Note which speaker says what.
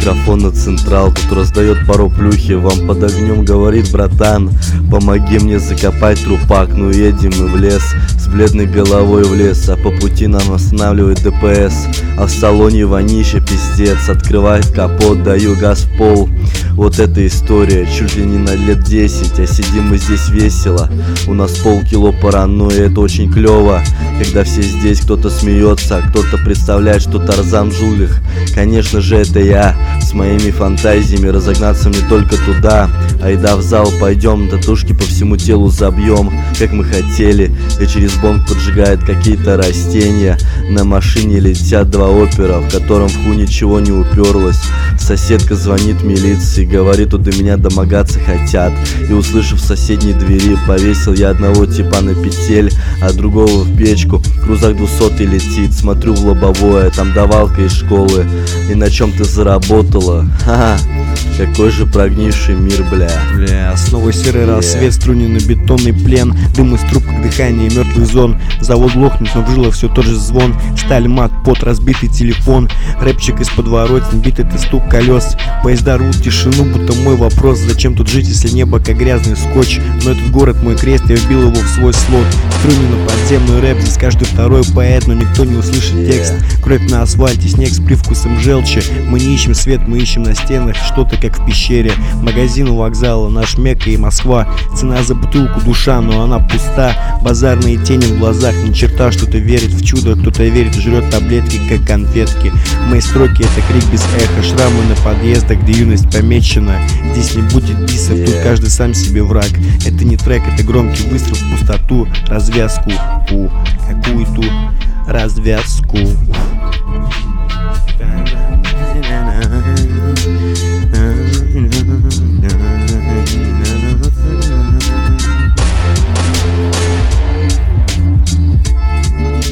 Speaker 1: микрофон на централ, тут раздает пару плюхи, вам под огнем говорит: братан, помоги мне закопать трупак. Ну едем мы в лес, с бледной головой в лес, а по пути нам останавливает ДПС. А в салоне вонище пиздец, открывает капот, даю газ в пол. Вот эта история, чуть ли не на лет 10, а сидим мы здесь весело. У нас полкило паранойи, это очень клево, когда все здесь, кто-то смеется, а кто-то представляет, что Тарзан жулик. Конечно же это я, с моими фантазиями, разогнаться мне только туда. Айда в зал пойдем, татушки по всему телу забьем, как мы хотели. И через бонг поджигает какие-то растения. На машине летят два опера, в котором в ху ничего не уперлось. Соседка звонит милиции, говорит, тут до меня домогаться хотят. И услышав в соседней двери, повесил я одного типа на петель, а другого в печку. Крузак 200 летит, смотрю в лобовое, там давалка из школы. И на чем ты заработала? Ха-ха, какой же прогнивший мир, бля.
Speaker 2: Снова серый рассвет, струненный бетонный плен, дым из труб, как дыхание мертвых зон. Завод глохнет, но в жилах все тот же звон. Сталь, мат, пот, разбитый телефон. Рэпчик из подворотен, бит это стук колес. Поезда рвут тишину, будто мой вопрос: зачем тут жить, если небо как грязный скотч? Но этот город мой крест, я вбил его в свой слот. Струненный подземный рэп, здесь каждый второй поэт, но никто не услышит текст. Кровь на асфальте, снег с привкусом желчи. Мы не ищем свет, мы ищем на стенах что-то, как в пещере. Магазин у вокзала, наш Мекка и Москва. Цена за бутылку душа, но она пуста. Базарные тени в глазах, ни черта. Что-то верит в чудо, кто-то верит, жрет таблетки, как конфетки. Мои строки — это крик без эха, шрамы на подъездах, где юность помечена. Здесь не будет дисов, тут каждый сам себе враг. Это не трек, это громкий выстрел в пустоту. Развязку, какую-то развязку.